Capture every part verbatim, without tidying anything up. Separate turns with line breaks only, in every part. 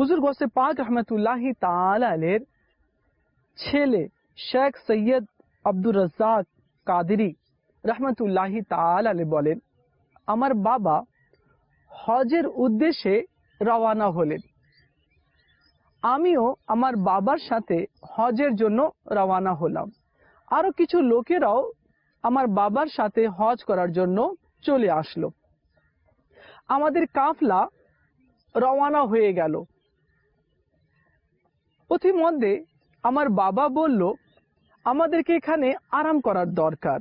হুজুর গৌসে পাক রহমতুল্লাহি তাআলা আলাইহির ছেলে শেখ সৈয়দ আব্দুর রাজ্জাক কাদেরী রহমতুল্লাহি তাআলা আলাইহি বলেন, আমার বাবা হজের উদ্দেশ্যে রওনা হলেন। আমিও আমার বাবার সাথে হজের জন্য রওনা হলাম। আরো কিছু লোকেরাও আমার বাবার সাথে হজ করার জন্য চলে আসলো। আমাদের কাফলা রওনা হয়ে গেল। পথিমধ্যে আমার বাবা বলল, আমাদেরকে এখানে আরাম করার দরকার।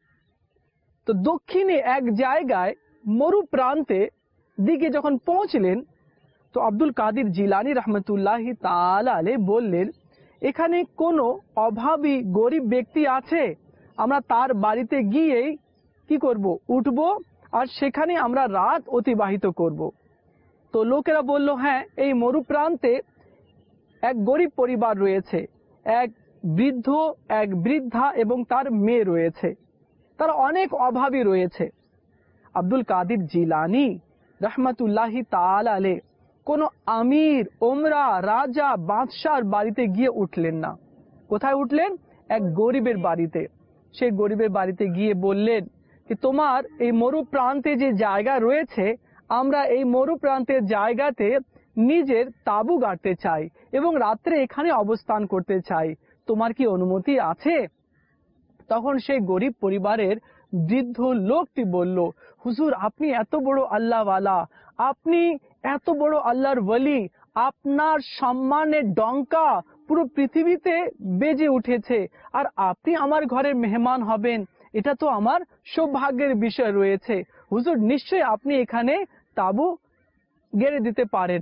তো দক্ষিণে এক জায়গায় মরু প্রান্তে দিকে যখন পৌঁছলেন, তো আব্দুল কাদের জিলানী রহমতুল্লাহি তাআলা আলাইহি বললেন, এখানে কোনো অভাবী গরিব ব্যক্তি আছে? আমরা তার বাড়িতে গিয়েই কি করব, উঠব আর সেখানে আমরা রাত অতিবাহিত করব। তো লোকেরা বলল, হ্যাঁ, এই মরু প্রান্তে এক গরিব পরিবার রয়েছে, এক বৃদ্ধ, এক বৃদ্ধা এবং তার মেয়ে রয়েছে, তারা অনেক অভাবী রয়েছে। আব্দুল কাদের জিলানী রহমতুল্লাহি তাআলা আলাইহি কোন আমির, ওমরা, রাজা, বাদশার বাড়িতে গিয়ে উঠলেন না। কোথায় উঠলেন? এক গরিবের বাড়িতে। সেই গরিবের বাড়িতে গিয়ে বললেন যে, তোমার এই মরু প্রান্তে যে জায়গা রয়েছে, আমরা এই মরু প্রান্তের জায়গাতে নিজের তাঁবু গাড়তে চাই এবং রাত্রে এখানে অবস্থান করতে চাই, তোমার কি অনুমতি আছে? তখন সেই গরিব পরিবারের বৃদ্ধ লোকটি বলল, হুজুর, আপনি এত বড় আল্লাহওয়ালা, আপনি এত বড় আল্লাহর ওয়ালি, আপনার সম্মানের ডঙ্কা পুরো পৃথিবীতে বেজে উঠেছে, আর আপনি আমার ঘরের মেহমান হবেন, এটা তো আমার সৌভাগ্যের বিষয় রয়েছে। হুজুর, নিশ্চয়ই আপনি এখানে তাঁবু গেড়ে দিতে পারেন।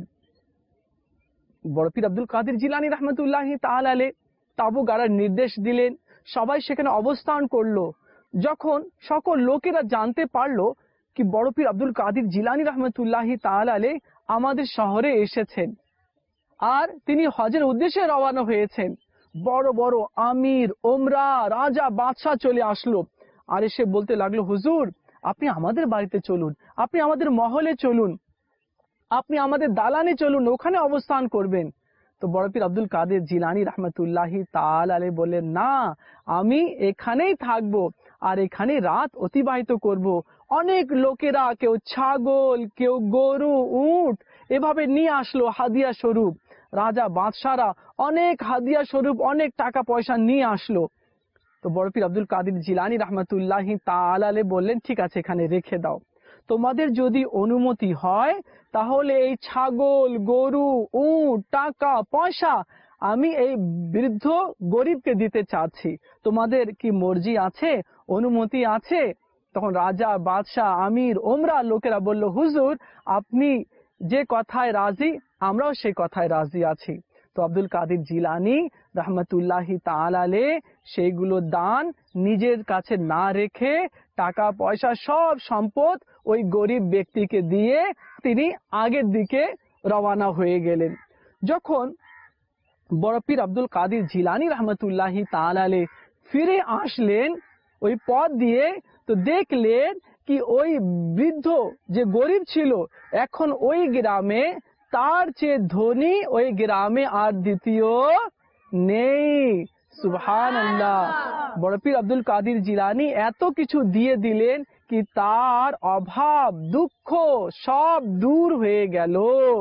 বড় পীর আব্দুল কাদের জিলানী রহমতুল্লাহি তাআলা আলাইহি তাঁবু গাড়ার নির্দেশ দিলেন। সবাই সেখানে অবস্থান করলো। যখন সকল লোকেরা জানতে পারলো কি বড় পীর আব্দুল কাদের জিলানী রহমতুল্লাহি তাআলা আলাইহি আমাদের শহরে এসেছেন আর তিনি হজের উদ্দেশ্যে রওনা হয়েছেন, বড় বড় আমির, ওমরা, রাজা, বাদশাহ চলে আসলো আর এসে বলতে লাগলো, হুজুর, আপনি আমাদের বাড়িতে চলুন, আপনি আমাদের মহলে চলুন, আপনি আমাদের দালানে চলুন, ওখানে অবস্থান করবেন। তো বড় পীর আব্দুল কাদের জিলানী রহমতুল্লাহি তাআলা আলাইহি বললেন, না, আমি এখানেই থাকবো আর এখানে রাত অতিবাহিত করব। অনেক লোকেরা কেউ ছাগল, কেউ গরু, উট এভাবে নিয়ে আসলো হাদিয়া স্বরূপ। রাজা, বাদশারা অনেক হাদিয়া স্বরূপ অনেক টাকা পয়সা নিয়ে আসলো। তো বড় পীর আব্দুল কাদের জিলানী রহমতুল্লাহি তাআলা আলাইহি বললেন, ঠিক আছে, এখানে রেখে দাও। তোমাদের যদি অনুমতি হয় তাহলে এই ছাগল, গরু, উট, টাকা পয়সা আমি এই বৃদ্ধ গরিবকে দিতে চাচ্ছি, তোমাদের কি মর্জি আছে, অনুমতি আছে? তখন রাজা, বাদশাহ, আমির, ওমরা লোকেরা বলল, হুজুর, আপনি যে কথায় রাজি আমরাও সেই কথায় রাজি আছি। তো আব্দুল কাদের জিলানী রহমতুল্লাহি তাআলা আলাইহি সেইগুলো দান নিজের কাছে না রেখে টাকা পয়সা সব সম্পদ ওই গরিব ব্যক্তিকে দিয়ে তিনি আগের দিকে রওনা হয়ে গেলেন। যখন বড় পীর আব্দুল কাদের জিলানী রহমতুল্লাহি তাআলা আলাইহি ফিরে আসলেন ওই পথ দিয়ে, তো দেখলেন কি ওই বৃদ্ধ যে গরিব ছিল এখন ওই গ্রামে তার চেয়ে ধনী ওই গ্রামে আর দ্বিতীয় নেই। সুবহানাল্লাহ। বড় পীর আব্দুল কাদের জিলানী এত কিছু দিয়ে দিলেন কি তার অভাব, দুঃখ সব দূর হয়ে গেল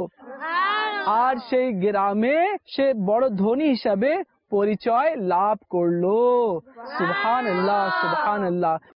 আর সেই গ্রামে সে বড় ধনী হিসাবে পরিচয় লাভ করলো। সুবহানাল্লাহ, সুবহানাল্লাহ।